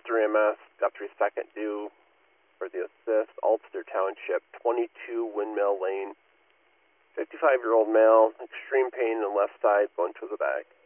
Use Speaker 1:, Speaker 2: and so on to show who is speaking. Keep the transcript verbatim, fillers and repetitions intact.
Speaker 1: Ulster E M S, Guthrie second due for the assist. Ulster Township, twenty-two Windmill Lane. fifty-five-year-old male, extreme pain in the left side, going to the back.